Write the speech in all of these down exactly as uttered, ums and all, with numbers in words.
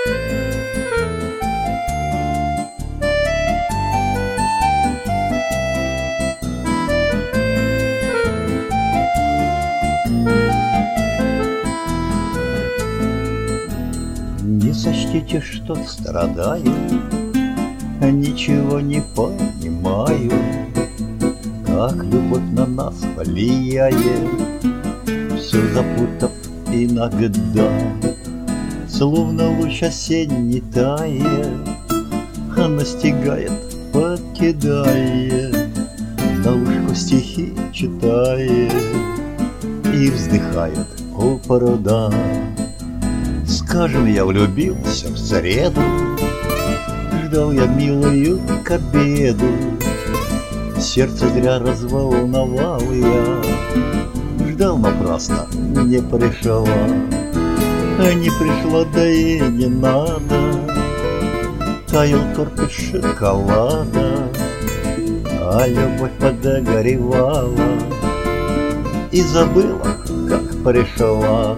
Не сочтите, что страдаю, ничего не понимаю, как любовь на нас влияет, все запутав иногда, словно луч осенний тает, а настигает, покидает, на ушко стихи читает и вздыхает у пруда. Скажем, я влюбился в среду, ждал я милую к обеду, сердце зря разволновал я, ждал напрасно, не пришла, а не пришла, да и не надо. Таял торт из шоколада, а любовь подогревала и забыла, как пришла.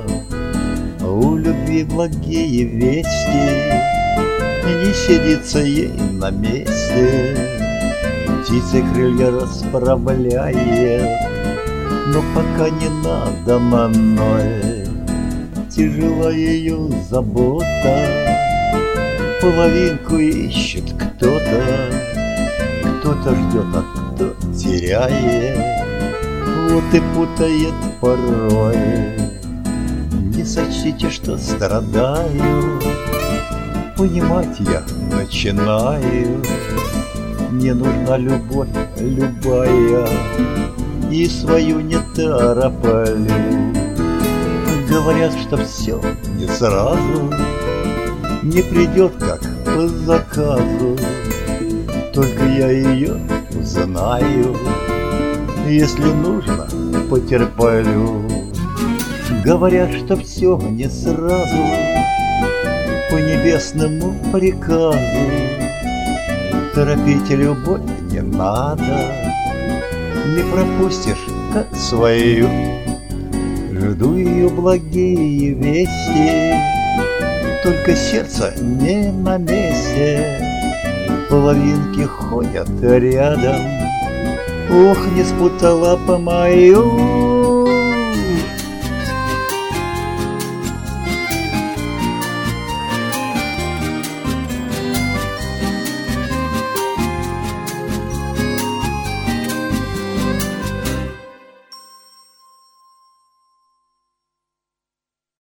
У любви благие вести, не сидится ей на месте, птицы крылья расправляет, но пока не надо мной. Тяжела ее забота, половинку ищет кто-то, кто-то ждет, а кто теряет, вот и путает порой. Не сочтите, что страдаю, понимать я начинаю. Мне нужна любовь любая, и свою не тороплю. Говорят, что все не сразу, не придет как по заказу, только я ее узнаю, если нужно, потерплю. Говорят, что все не сразу, по небесному приказу, торопите любовь не надо, не пропустишь как свою. Жду ее благие вести, только сердце не на месте, половинки ходят рядом. Ох, не спутала по мою.